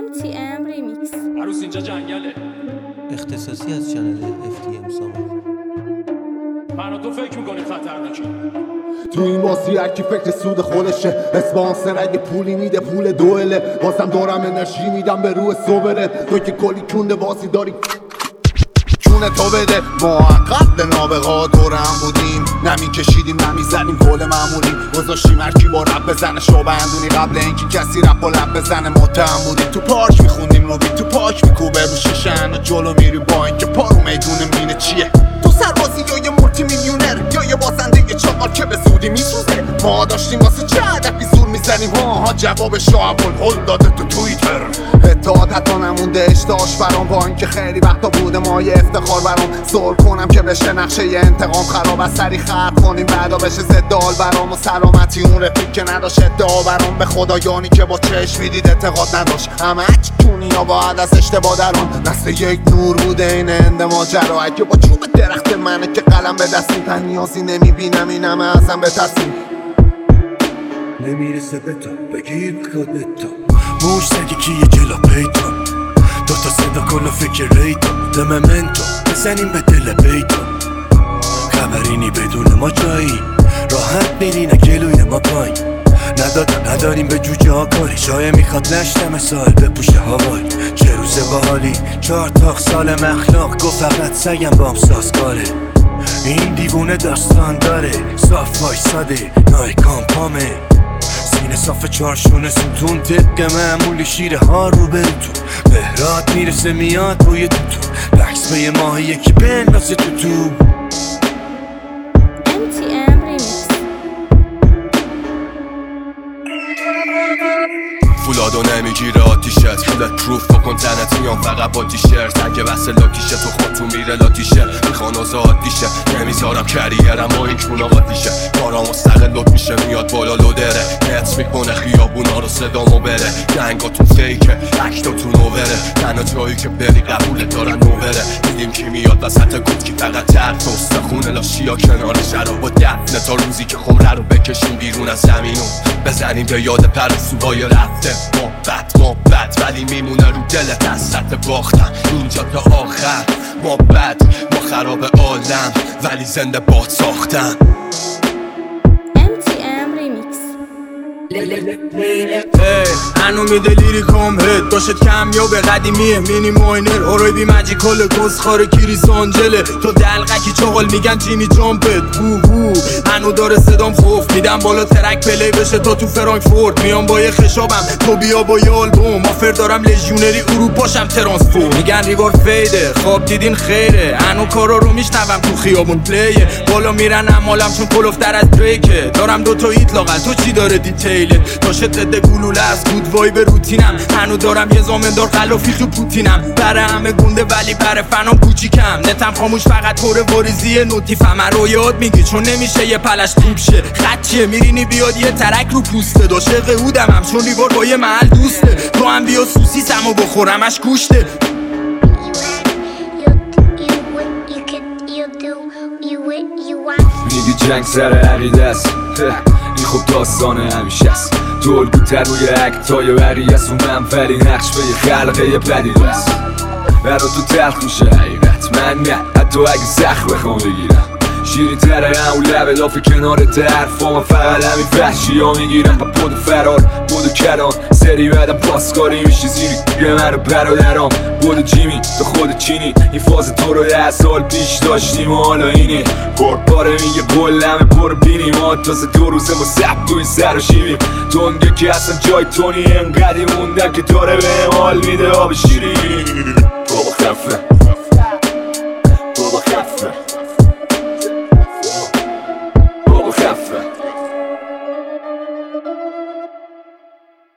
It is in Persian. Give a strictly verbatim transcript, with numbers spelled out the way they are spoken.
ام تی ام ریمیکس. عروس اینجا جنگله. اختصاصی از چنل اف تی ام سامان. من و تو فکر میکنی خطرناکی؟ تو این بازی هرکی فکر سود خودشه. اسپانسر اگه پولی میده پول دوئله. بازم دارم انرژی میدم به روح صبره. تو که کلی کنده بازی داری کونه تو بده. ما قبل نابغا دورم بودیم، نمی کشیدیم نمی زدیم گل معمولیم. گذاشتیم هرکی با رب بزنه شو بندونی قبل اینکه کسی رپ و لب بزنه. متهم بودیم تو پارک میخوندیم رو بی تو پاک میکوبه رو شیشن و جلو میریم با اینکه پارو میدونه مینه چیه. تو سربازی یا یه مولتی میلیونر یا یه بازنده یه چاقال که به زودی میسوزه. ما داشتیم واسه چه هدفی زور میزنیم ها ها جواب شاه الهل داده تو توییتر. اتحاد حتی نمونده اشتاش برام با اینکه خیلی وقتا بوده ما یه افتخار برام. زور کنم که بشه نقشه یه انتقام خراب از سری خرد کنیم بعدا بشه زدال برام. و سلامتی اون رفیق که نداشت ادعا برام. به خدایانی که با چشم میدید اعتقاد نداشت. همه دنیا باید از اشتباه دران. نسل یک نور بوده این هند ماجرا. اگه با چوب درخت منه که قلم به دستیم تن نیازی نمیبینم این همه ازم به تصمیم نمیرسه به تو بگیر خودتو. موش سگی کیه جلا پیدا دوتا صدا کلا فکر ریدا. دممنتو بزنیم به دل بیدا. خبرینی بدون ما جایی راحت میری نگلوی ما پای. ندادم نداریم به جوجه ها کاری. شایه میخواد نشتم سال بپوشه هوای. چه روز باحالی چهار تاخ سال مخلاق گفت فقط سگم بام سازگاره. این دیوونه داستان داره صاف وای ساده نایکان پامه. سینه صاف چارشونه سوتون طبق معمولی شیره ها رو برو تو. بهرات میرسه میاد بوی تو تو. بکس به یه ماه یکی بندازه تو تو. ام تی ام ریمیکس. فولادو نمیگیره آتیشت فولت پروف بکن تنت میان فقط با تیشرت. اگه بس لاکیشه تو خودتون میره لاتیشه. میخوان آزاد دیشه نمیذارم کریرم با این کون آقا دیشه. کارا مستقل لط میشه میاد بالا لودره. نت میکنه خیابونا رو صدامو بره. دنگاتون فیکه اکتاتون اووره. تنها جایی که بری قبولت دارن نوبره. دیدیم کی میاد وسط گفت کی فقط ترک استخونه لاشیا کنار شراب و دفنه. تا روزی که خمره رو بکشیم بیرون از زمینو بزنیم به یاد پرستوهای رفته. ما بد ما بد ولی میمونه رو دلت از سطح باختن اینجا تا آخر. ما بد ما خراب عالم ولی زنده باد ساختن. ام تی ام ریمیکس. هنو میده لیریکام هد داشت کمیاب قدیمیه. مینی ماینر اورویبی مجیکال کسخار کریس آنجله. تو دلقکی چاقال میگن جیمی جامپت. هو هو هنو داره صدام خوف میدم بالا ترک پلی بشه تا تو فرانکفورت. میام با یه خشابم تو بیا با یه آلبوم. آفر دارم لژیونری اروپاشم ترانسفور. میگن ریوار فیده خواب دیدین خیره. هنو کارا رو میشنوم تو خیابون پلیه. بالا میرن امالم چون کلوفتر از دریکه. دارم دوتا ایت لاغل تو چی داره دیتیله. تاشه تده گلوله از گود وایب روتینم. هنو دارم یه زامندار خلافی تو پوتینم. بره همه گنده ولی بره فنام کوچیکم. نتم خاموش فقط پر واریزی نوتیفم. رو یاد میگی چون نمیشه یه پلش خوب شه. خطیه میرینی بیاد یه ترک رو پوسته. داشق هودم هم چون ریوار با یه محل دوسته. تو هم بیا سوسیسمو بخورمش گوشته. میگی جنگ سر عقیدست این خوب داستانه همیشه است. تو الگوتر روی اکتای وری است. اونم ولی نقش به یه خلقه یه پدید است. برا تو تلخ میشه حقیقت من نه حتی اگه زخم بخوام بگیرم. شیرین تره هم اون لبه لافه کنار طرفا. من فقط همین وحشی ها میگیرم با بود فرار بود کران. سری بعدم پاسکاری میشه زیری یه من رو برادرام. بود جیمی تو خود چینی این فاز تو رو ده سال پیش داشتیم و حالا اینه. باره میگه بلمه پر بینیم. ما تازه دو روزه ما سب توی سر و شیبیم. تونگه که اصلا جای تونی انقدی موندم که داره به حال میده آب شیرین. بابا خفه